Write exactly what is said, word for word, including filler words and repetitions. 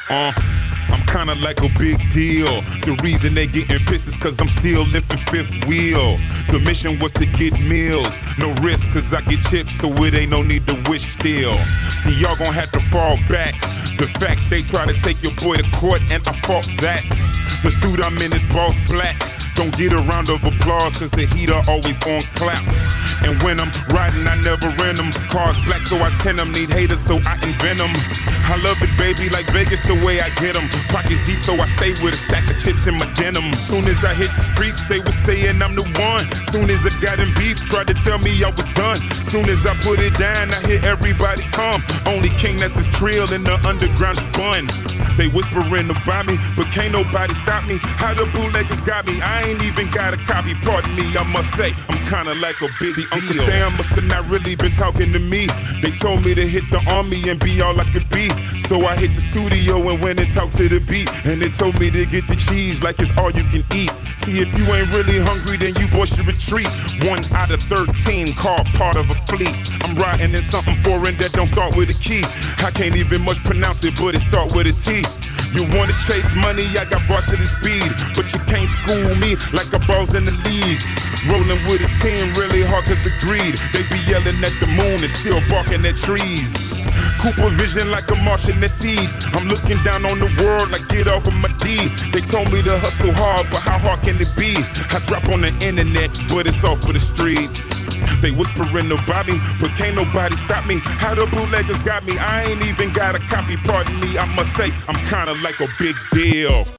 Uh, I'm kinda like a big deal. The reason they getting pissed is cause I'm still lifting fifth wheel. The mission was to get meals, no risk cause I get chips, so it ain't no need to wish still. See, y'all gon' have to fall back. The fact they try to take your boy to court and I fought that. The suit I'm in is boss black. Don't get a round of applause cause the heater always on clap. And when I'm riding I never rent them. Cars black so I tend them, need haters so I invent them. I love it baby like Vegas the way I get them. Pockets deep so I stay with a stack of chips in my denim. Soon as I hit the streets they was saying I'm the one. Soon as I got in beef tried to tell me I was done. Soon as I put it down I hear everybody come. Only king that's his trill in the underground is bun. They whispering about me but can't nobody stop me. How the bootleggers got me, I ain't even got a copy. Pardon me, I must say I'm kinda like a big See, deal. Uncle Sam must have not really been talking to me. They told me to hit the army and be all I could be. So I hit the studio and went and talked to the beat. And they told me to get the cheese like it's all you can eat. See, if you ain't really hungry then you boys should retreat. One out of thirteen called part of a fleet. I'm riding in something foreign that don't start with a key. I can't even much pronounce it but it start with a T. You wanna chase money, I got varsity speed. But you can't school me like a balls in the league. Rolling with a team really hard cause of greed. They be yelling at the moon and still barking at trees. Cooper vision like a Martian that sees. I'm looking down on the world like get off of my D. They told me to hustle hard, but how hard can it be? I drop on the internet, but it's all for the streets. They whispering about me, but can't nobody stop me. How the bootleggers got me, I ain't even got a copy. Pardon me, I must say I'm kinda like a big deal.